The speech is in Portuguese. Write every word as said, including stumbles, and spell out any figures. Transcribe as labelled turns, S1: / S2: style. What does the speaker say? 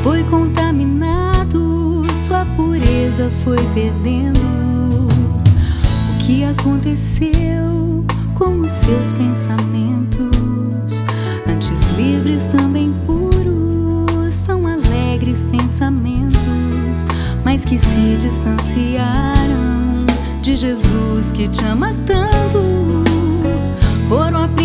S1: foi contaminado, sua pureza foi perdendo. O que aconteceu com os seus pensamentos? Antes livres, também puros, tão alegres pensamentos, mas que se distanciaram de Jesus que te ama tanto. Foram